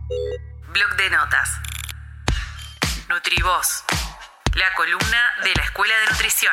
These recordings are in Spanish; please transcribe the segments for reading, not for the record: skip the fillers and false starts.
Bloc de notas. Nutrivoz, la columna de la Escuela de Nutrición.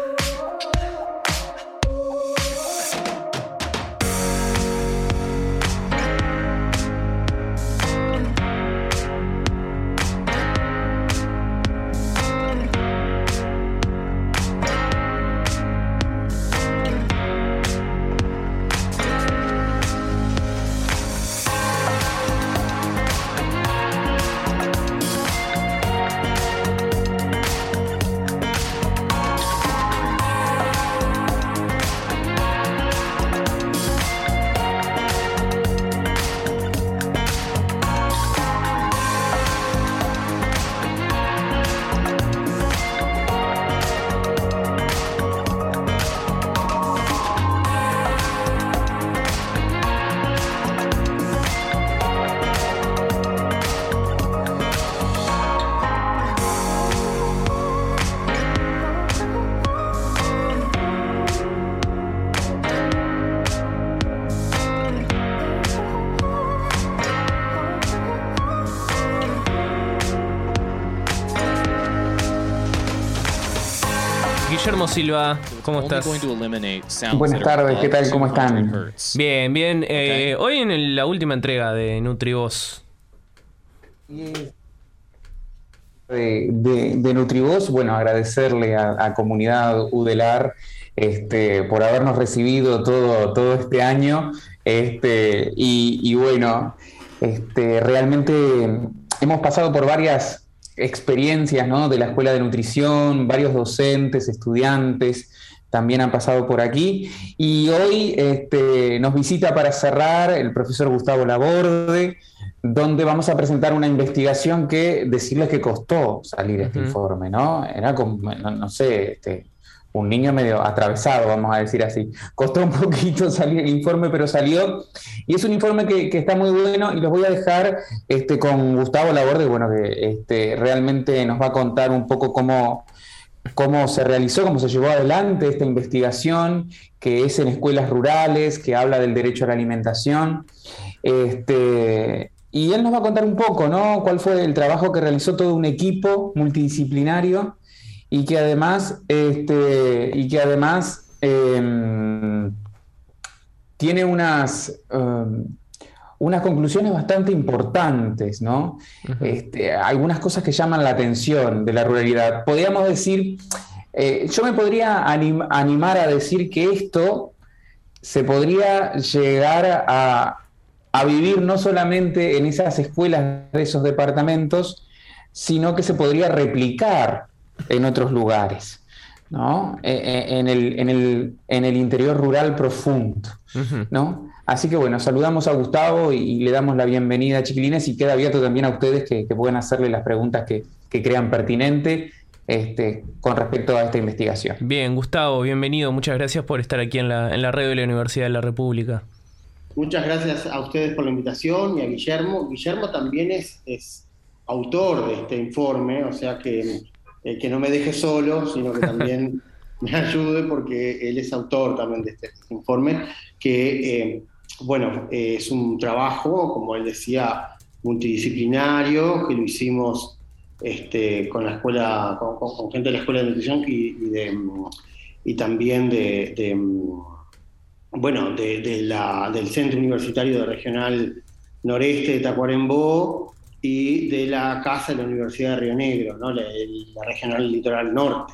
Guillermo Silva, ¿cómo estás? Buenas tardes, ¿qué tal? ¿Cómo están? Bien, bien. Hoy en la última entrega de Nutrivoz. De Nutrivoz, bueno, agradecerle a Comunidad Udelar por habernos recibido todo este año. Y bueno, realmente hemos pasado por varias experiencias, ¿no?, de la Escuela de Nutrición, varios docentes, estudiantes también han pasado por aquí, y hoy nos visita para cerrar el profesor Gustavo Laborde, donde vamos a presentar una investigación que decirles que costó salir este informe, ¿no? Era como, no sé, un niño medio atravesado, vamos a decir así. Costó un poquito salir el informe, pero salió. Y es un informe que está muy bueno, y los voy a dejar con Gustavo Laborde, bueno, que realmente nos va a contar un poco cómo se realizó, cómo se llevó adelante esta investigación, que es en escuelas rurales, que habla del derecho a la alimentación. Y él nos va a contar un poco, ¿no?, cuál fue el trabajo que realizó todo un equipo multidisciplinario, y que además tiene unas conclusiones bastante importantes, ¿no? Algunas cosas que llaman la atención de la ruralidad. Podríamos decir, yo me podría animar a decir que esto se podría llegar a vivir no solamente en esas escuelas de esos departamentos, sino que se podría replicar en otros lugares, ¿no? En el interior rural profundo, ¿no? Así que bueno, saludamos a Gustavo y le damos la bienvenida, chiquilines, y queda abierto también a ustedes que puedan hacerle las preguntas que crean pertinente con respecto a esta investigación. Bien, Gustavo, bienvenido. Muchas gracias por estar aquí en la radio de la Universidad de la República. Muchas gracias a ustedes por la invitación, y a Guillermo. Guillermo también es autor de este informe, o sea que no me deje solo, sino que también me ayude, porque él es autor también de este informe, que es un trabajo, como él decía, multidisciplinario, que lo hicimos con la escuela, con gente de la Escuela de Nutrición y también del Centro Universitario de Regional Noreste de Tacuarembó y de la Casa de la Universidad de Río Negro, ¿no?, la Regional Litoral Norte.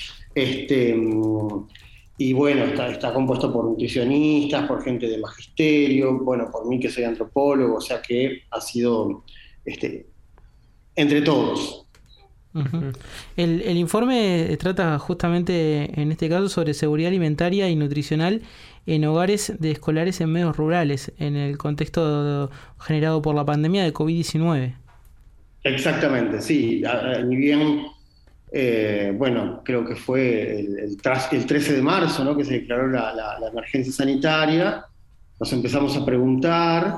Y bueno, está compuesto por nutricionistas, por gente de magisterio, bueno, por mí que soy antropólogo, o sea que ha sido entre todos. Uh-huh. El informe trata justamente en este caso sobre seguridad alimentaria y nutricional en hogares de escolares en medios rurales, en el contexto generado por la pandemia de COVID-19. Exactamente, sí. Ni bien, creo que fue el 13 de marzo, ¿no?, que se declaró la emergencia sanitaria. Nos empezamos a preguntar,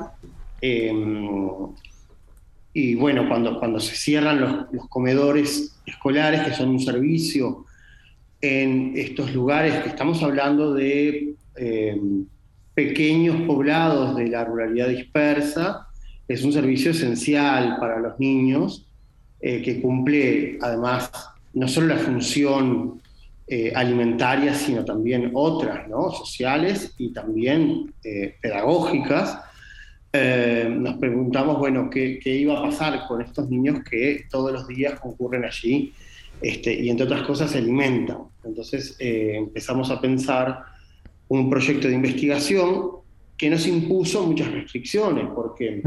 y bueno, cuando se cierran los comedores escolares, que son un servicio en estos lugares, que estamos hablando de pequeños poblados de la ruralidad dispersa, es un servicio esencial para los niños, que cumple además no solo la función alimentarias, sino también otras, ¿no? Sociales y también pedagógicas. Nos preguntamos, bueno, ¿qué iba a pasar con estos niños que todos los días concurren allí y entre otras cosas se alimentan? Entonces empezamos a pensar un proyecto de investigación que nos impuso muchas restricciones, porque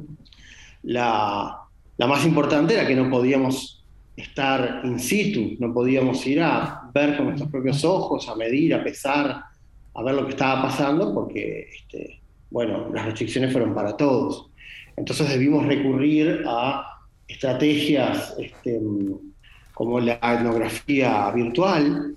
la más importante era que no podíamos estar in situ, no podíamos ir a ver con nuestros propios ojos, a medir, a pesar, a ver lo que estaba pasando, porque bueno, las restricciones fueron para todos. Entonces debimos recurrir a estrategias como la etnografía virtual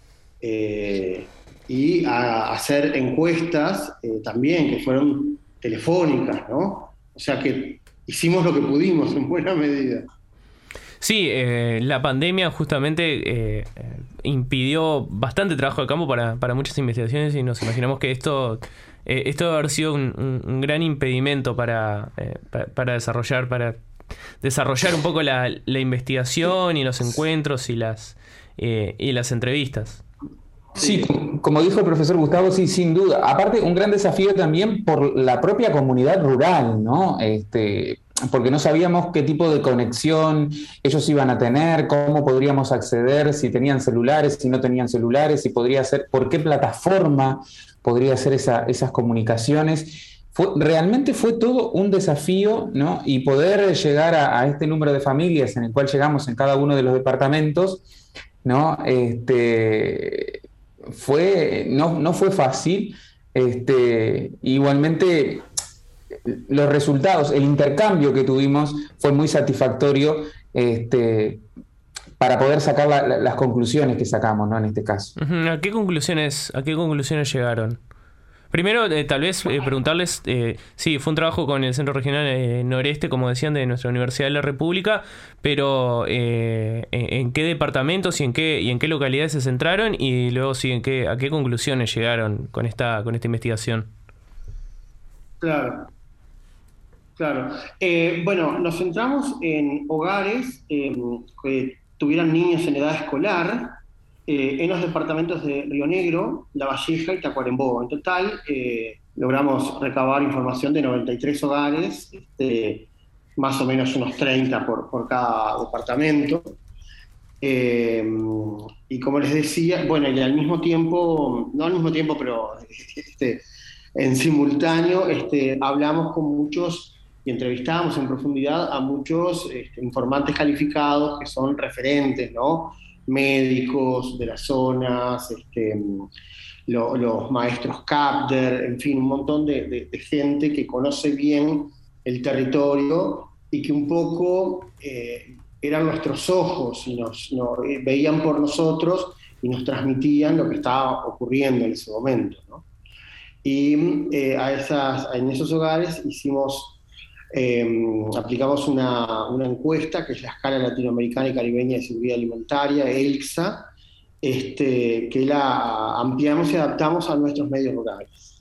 y a hacer encuestas también que fueron telefónicas, ¿no? O sea que hicimos lo que pudimos en buena medida. Sí, la pandemia justamente impidió bastante trabajo de campo para muchas investigaciones y nos imaginamos que esto debe haber sido un gran impedimento para desarrollar un poco la investigación y los encuentros y las entrevistas. Sí, como dijo el profesor Gustavo, sí, sin duda. Aparte, un gran desafío también por la propia comunidad rural, ¿no? Porque no sabíamos qué tipo de conexión ellos iban a tener, cómo podríamos acceder, si tenían celulares, si no tenían celulares, si podría ser, por qué plataforma podría ser esas comunicaciones. Realmente fue todo un desafío, ¿no? Y poder llegar a este número de familias en el cual llegamos en cada uno de los departamentos, ¿no? No fue fácil. Igualmente, los resultados, el intercambio que tuvimos fue muy satisfactorio para poder sacar las conclusiones que sacamos, ¿no? En este caso. ¿A qué conclusiones llegaron? Primero, tal vez preguntarles, sí, fue un trabajo con el Centro Regional Noreste, como decían, de nuestra Universidad de la República, pero ¿en qué departamentos y en qué localidades se centraron? Y luego, sí, ¿a qué conclusiones llegaron con esta investigación? Claro. Bueno, nos centramos en hogares que tuvieran niños en edad escolar, en los departamentos de Río Negro, La Valleja y Tacuarembó. En total, logramos recabar información de 93 hogares, más o menos unos 30 por cada departamento. Y como les decía, bueno, y al mismo tiempo, no al mismo tiempo, pero en simultáneo, hablamos con muchos y entrevistamos en profundidad a muchos informantes calificados que son referentes, ¿no? Médicos de las zonas, los maestros CAPDER, en fin, un montón de gente que conoce bien el territorio y que un poco eran nuestros ojos y veían por nosotros y nos transmitían lo que estaba ocurriendo en ese momento, ¿no? Y en esos hogares aplicamos una encuesta que es la Escala Latinoamericana y Caribeña de Seguridad Alimentaria, ELSA, que la ampliamos y adaptamos a nuestros medios rurales.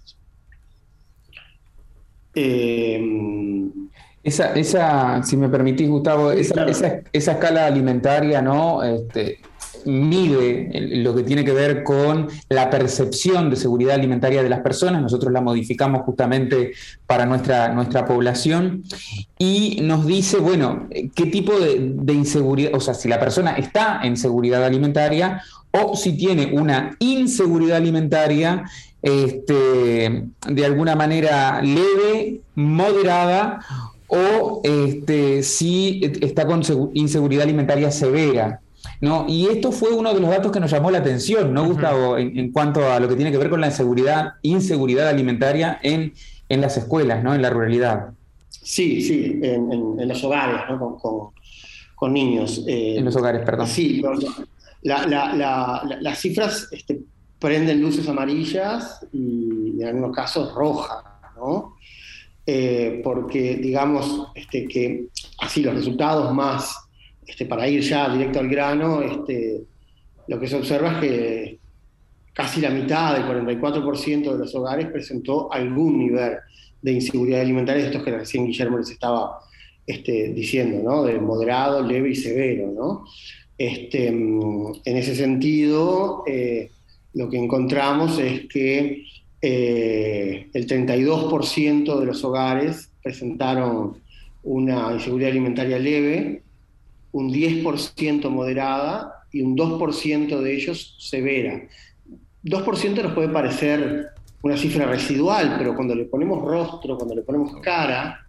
Si me permitís, Gustavo, claro. esa escala alimentaria, ¿no? Mide lo que tiene que ver con la percepción de seguridad alimentaria de las personas. Nosotros la modificamos justamente para nuestra población y nos dice, bueno, qué tipo de inseguridad, o sea, si la persona está en seguridad alimentaria o si tiene una inseguridad alimentaria de alguna manera leve, moderada, o si está con inseguridad alimentaria severa, ¿no? Y esto fue uno de los datos que nos llamó la atención, ¿no, Gustavo? En cuanto a lo que tiene que ver con la inseguridad alimentaria en las escuelas, ¿no? En la ruralidad. Sí, en los hogares, ¿no? Con niños. En los hogares, perdón. Sí, las cifras prenden luces amarillas y en algunos casos rojas, ¿no? Porque digamos que así los resultados más, para ir ya directo al grano, lo que se observa es que casi la mitad, del 44% de los hogares presentó algún nivel de inseguridad alimentaria, estos que recién Guillermo les estaba diciendo, ¿no? De moderado, leve y severo, ¿no? En ese sentido, lo que encontramos es que el 32% de los hogares presentaron una inseguridad alimentaria leve, un 10% moderada y un 2% de ellos severa. 2% nos puede parecer una cifra residual, pero cuando le ponemos rostro, cuando le ponemos cara,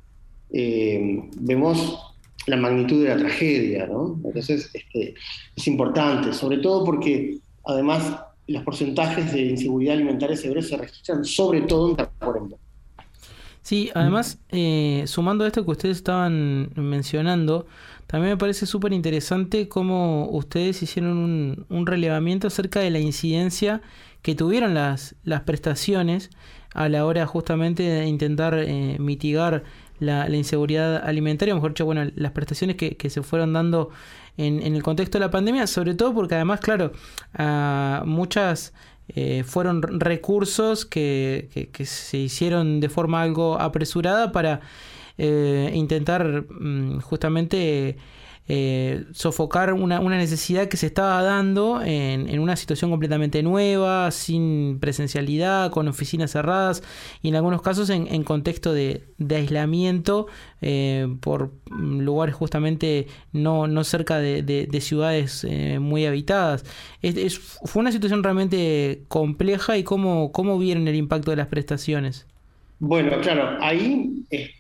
vemos la magnitud de la tragedia, ¿no? Entonces, es importante, sobre todo porque, además, los porcentajes de inseguridad alimentaria severa se registran sobre todo en Tacuarembó. Sí, además, sumando a esto que ustedes estaban mencionando, también me parece súper interesante cómo ustedes hicieron un relevamiento acerca de la incidencia que tuvieron las prestaciones a la hora justamente de intentar mitigar la inseguridad alimentaria, o mejor dicho, bueno, las prestaciones que se fueron dando en el contexto de la pandemia, sobre todo porque además, claro, muchas fueron recursos que se hicieron de forma algo apresurada para intentar justamente sofocar una necesidad que se estaba dando en una situación completamente nueva, sin presencialidad, con oficinas cerradas y en algunos casos en contexto de aislamiento por lugares justamente no cerca de ciudades muy habitadas. Fue una situación realmente compleja. ¿Y cómo vieron el impacto de las prestaciones? Bueno, claro, ahí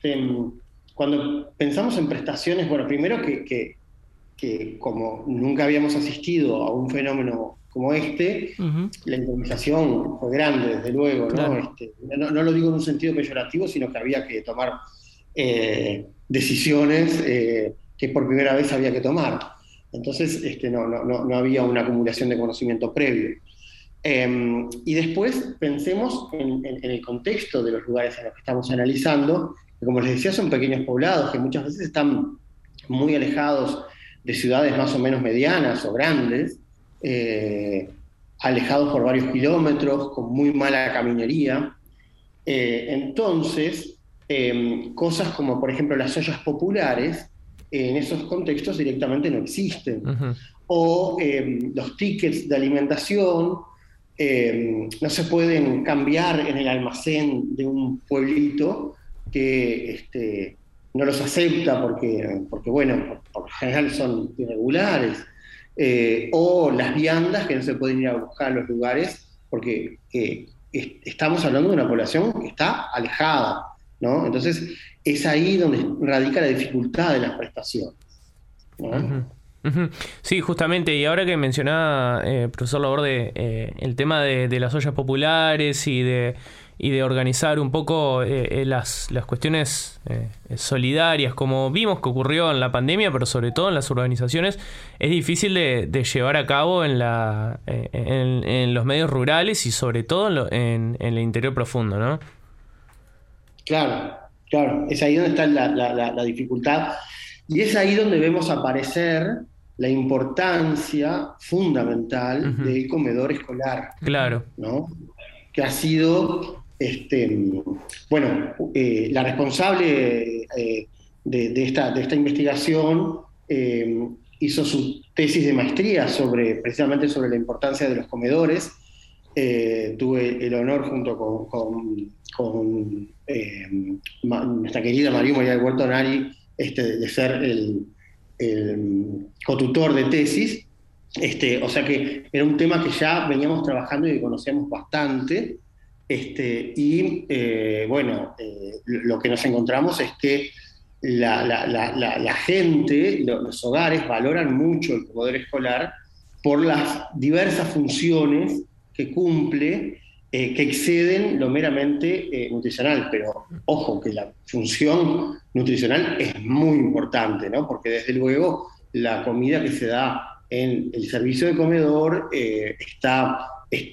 cuando pensamos en prestaciones, bueno, primero que como nunca habíamos asistido a un fenómeno como Uh-huh. la indemnización fue grande, desde luego, Claro. ¿no? No lo digo en un sentido peyorativo, sino que había que tomar decisiones que por primera vez había que tomar. Entonces, no había una acumulación de conocimiento previo. Y después pensemos en el contexto de los lugares en los que estamos analizando, que como les decía son pequeños poblados que muchas veces están muy alejados de ciudades más o menos medianas o grandes, alejados por varios kilómetros, con muy mala caminería. Entonces, cosas como por ejemplo las ollas populares, en esos contextos directamente no existen. Uh-huh. O los tickets de alimentación no se pueden cambiar en el almacén de un pueblito que no los acepta porque bueno, por lo general son irregulares, o las viandas que no se pueden ir a buscar a los lugares porque estamos hablando de una población que está alejada, ¿no? Entonces es ahí donde radica la dificultad de las prestaciones, ¿no? Uh-huh. Uh-huh. Sí, justamente, y ahora que mencionaba, profesor Laborde, el tema de las ollas populares y de organizar un poco las cuestiones solidarias, como vimos que ocurrió en la pandemia, pero sobre todo en las urbanizaciones, es difícil de llevar a cabo en los medios rurales y sobre todo en el interior profundo, ¿no? Claro, es ahí donde está la dificultad, y es ahí donde vemos aparecer la importancia fundamental Uh-huh. del comedor escolar, Claro. ¿no? Que ha sido, la responsable de esta investigación hizo su tesis de maestría precisamente sobre la importancia de los comedores. Tuve el honor junto con nuestra querida María del Huerto Nari de ser el cotutor de tesis, o sea que era un tema que ya veníamos trabajando y que conocíamos bastante, lo que nos encontramos es que la gente, los hogares valoran mucho el comedor escolar por las diversas funciones que cumple, que exceden lo meramente nutricional, pero ojo que la función nutricional es muy importante, ¿no? Porque desde luego la comida que se da en el servicio de comedor está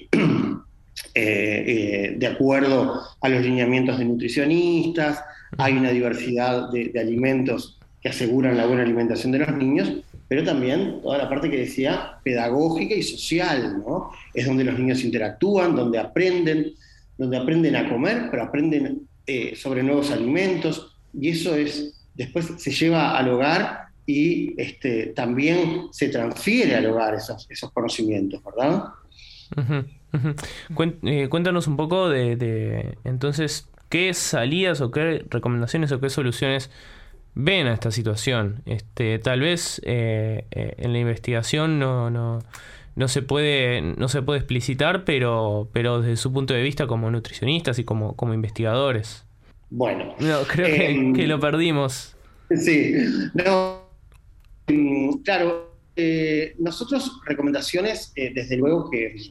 de acuerdo a los lineamientos de nutricionistas, hay una diversidad de alimentos que aseguran la buena alimentación de los niños, pero también toda la parte que decía pedagógica y social, ¿no? Es donde los niños interactúan, donde aprenden a comer, pero aprenden sobre nuevos alimentos, y eso después se lleva al hogar y también se transfiere al hogar esos conocimientos, ¿verdad? Ujú, ujú. Cuéntanos un poco de entonces, ¿qué salidas o qué recomendaciones o qué soluciones ven a esta situación? Tal vez en la investigación no se puede explicitar, pero desde su punto de vista como nutricionistas y como investigadores. Bueno, No, creo que lo perdimos. sí, no, claro, nosotros recomendaciones, desde luego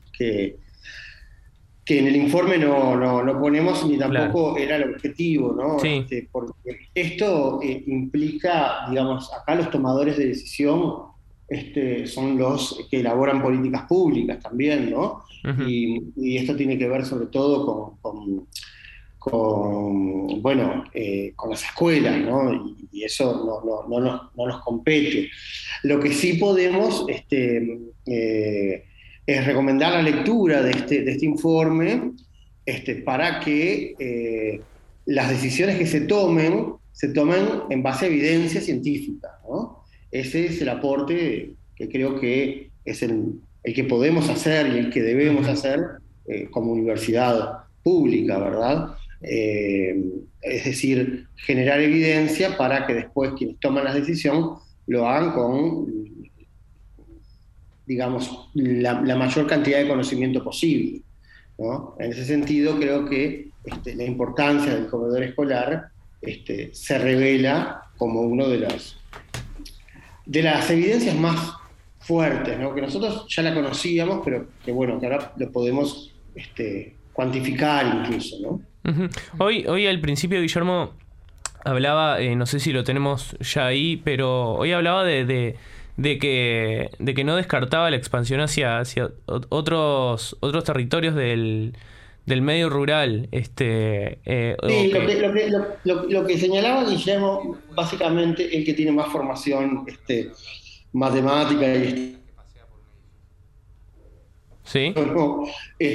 que en el informe no ponemos, ni tampoco era el objetivo, ¿no? Sí. Porque esto implica, digamos, acá los tomadores de decisión son los que elaboran políticas públicas también, ¿no? Ujú. Y esto tiene que ver sobre todo bueno, con las escuelas, ¿no? Y eso no nos compete. Lo que sí podemos es recomendar la lectura de este informe para que las decisiones que se tomen en base a evidencia científica, ¿no? Ese es el aporte que creo que es el que podemos hacer y el que debemos hacer como universidad pública, ¿verdad? Es decir, generar evidencia para que después quienes toman la decisión lo hagan con, digamos, la mayor cantidad de conocimiento posible, ¿no? En ese sentido, creo que la importancia del comedor escolar se revela como uno de las evidencias más fuertes, ¿no? Que nosotros ya la conocíamos, pero que bueno, que ahora lo podemos cuantificar incluso, ¿no? Ujú. Hoy al principio Guillermo hablaba, no sé si lo tenemos ya ahí, pero hoy hablaba de que no descartaba la expansión hacia otros territorios del medio rural. Sí, lo que señalaba Guillermo, básicamente el que tiene más formación matemática y ¿Sí? no,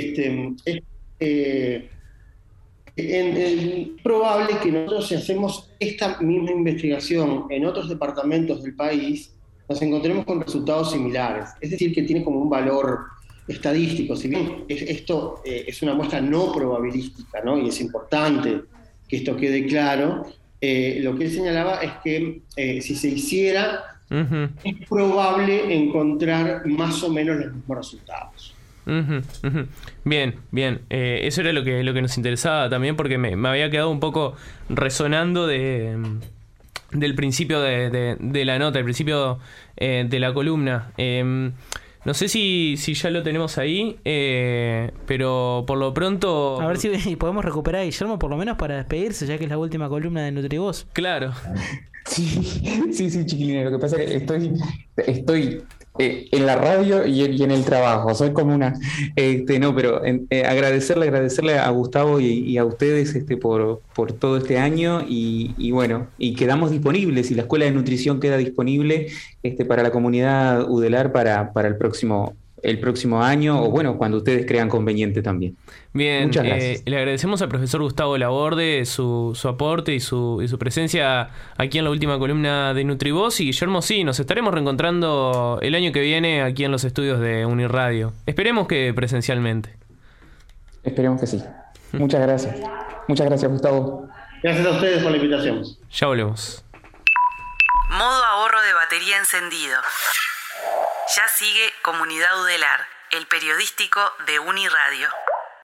es probable que nosotros, si hacemos esta misma investigación en otros departamentos del país, nos encontremos con resultados similares. Es decir, que tiene como un valor estadístico. Si bien esto es una muestra no probabilística, ¿no? Y es importante que esto quede claro, lo que él señalaba es que si se hiciera, Ujú. es probable encontrar más o menos los mismos resultados. Ujú, ujú. Bien, bien. Eso era lo que nos interesaba también, porque me había quedado un poco resonando del principio de la nota, el principio de la columna. No sé si ya lo tenemos ahí, pero por lo pronto... A ver si podemos recuperar a Guillermo por lo menos para despedirse, ya que es la última columna de NutriVoz. Claro. Sí, chiquilines. Lo que pasa es que estoy en la radio y en el trabajo. Soy como una... no, pero agradecerle a Gustavo y a ustedes por todo este año y bueno, y quedamos disponibles y la Escuela de Nutrición queda disponible para la comunidad Udelar para el próximo año o bueno, cuando ustedes crean conveniente también. Bien, Muchas gracias. le agradecemos al profesor Gustavo Laborde su aporte y su presencia aquí en la última columna de NutriVoz. Y Guillermo, sí, nos estaremos reencontrando el año que viene aquí en los estudios de Unirradio. Esperemos que presencialmente. Esperemos que sí. Muchas gracias. Muchas gracias, Gustavo. Gracias a ustedes por la invitación. Ya volvemos. Modo ahorro de batería encendido. Ya sigue Comunidad Udelar, el periodístico de Uniradio.